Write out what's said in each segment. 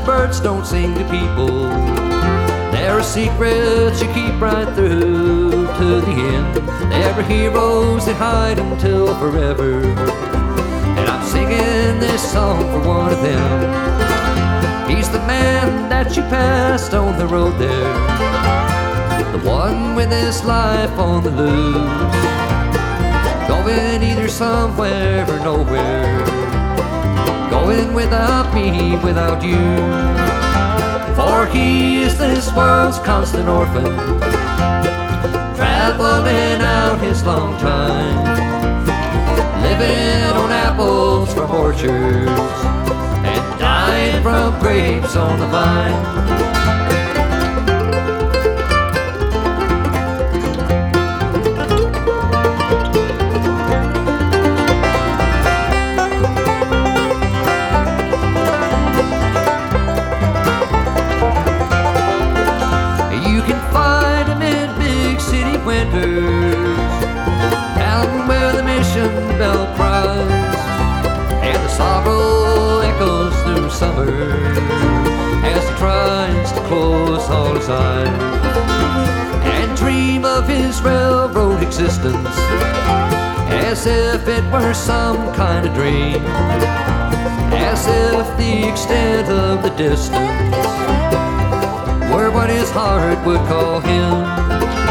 birds don't sing to people. There are secrets you keep right through to the end. There are heroes that hide until forever, and I'm singing this song for one of them. He's the man that you passed on the road there, the one with his life on the loose, going either somewhere or nowhere, going without me, without you. For he is this world's constant orphan, traveling out his long time, living on apples from orchards and dying from grapes on the vine. Down where the mission bell cries and the sorrow echoes through summer as he tries to close all his eyes and dream of his railroad existence as if it were some kind of dream, as if the extent of the distance were what his heart would call him.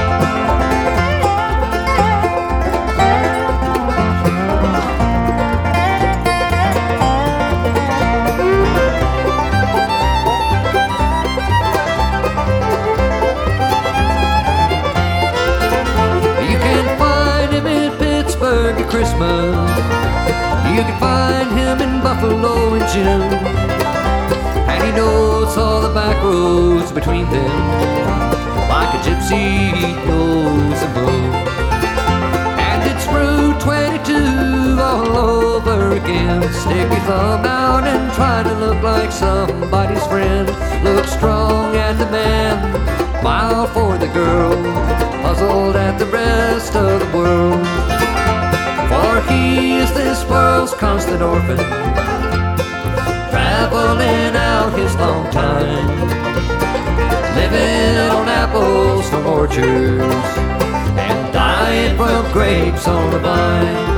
At Christmas, you can find him in Buffalo in June, and he knows all the back roads between them like a gypsy knows the moon. And it's Route 22 all over again. Stick your thumb out and try to look like somebody's friend. Look strong at the man, smile for the girl, puzzled at the rest of the world. For he is this world's constant orphan, traveling out his long time, living on apples from orchards and dying from grapes on the vine.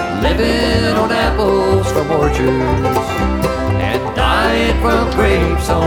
Living on apples from orchards and dying from grapes on